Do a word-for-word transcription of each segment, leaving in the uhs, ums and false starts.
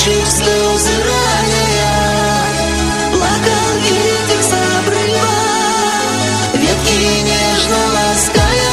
жемчуг слезы роняя. Плакал ветер с обрыва, ветки нежно лаская.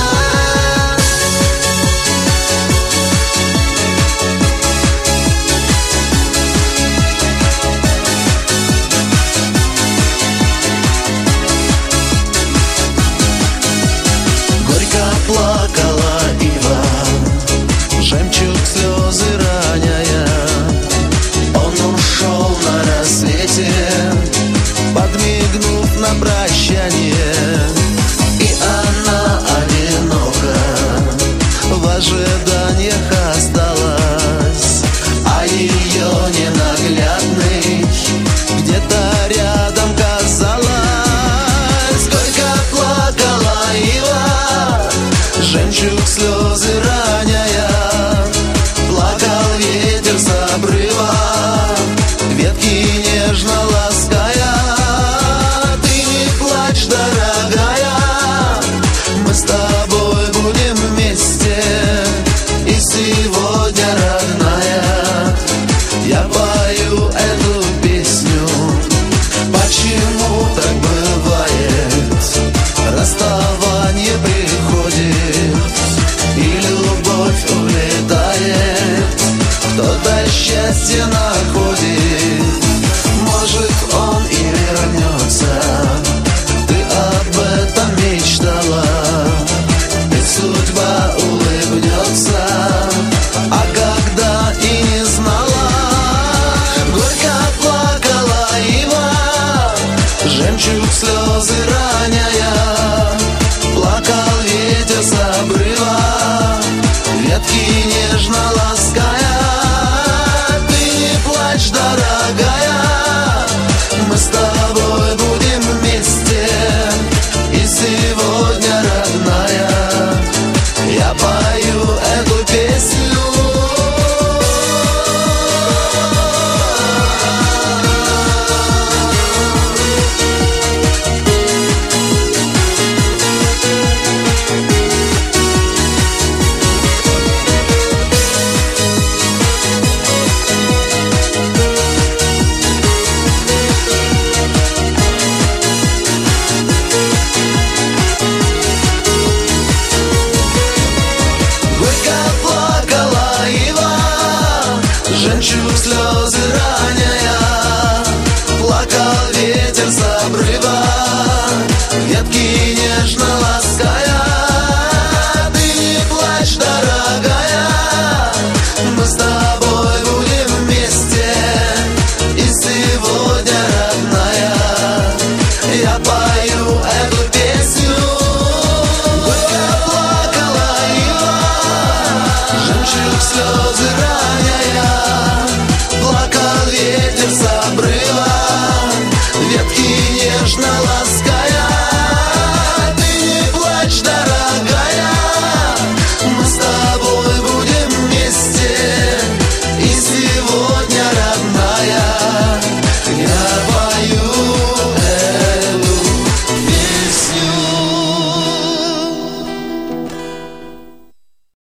Плакала ива, жемчуг слезы роняя. Он ушел на рассвете, подмигнув на прощание. И она одинока в ожиданиях осталась, а ее ненаглядный где-то рядом казалось. Горько плакала ива, жемчуг слезы роняя. Плакал ветер с обрыва, ветки нежно лаская. Ты не плачь, дорогая, мы с тобой будем вместе. И сегодня, родная, я пою эту песню. Почему так бывает? Расставание приходит, и любовь улетает, кто-то счастье находит. Может, он и вернется, ты об этом мечтала, и судьба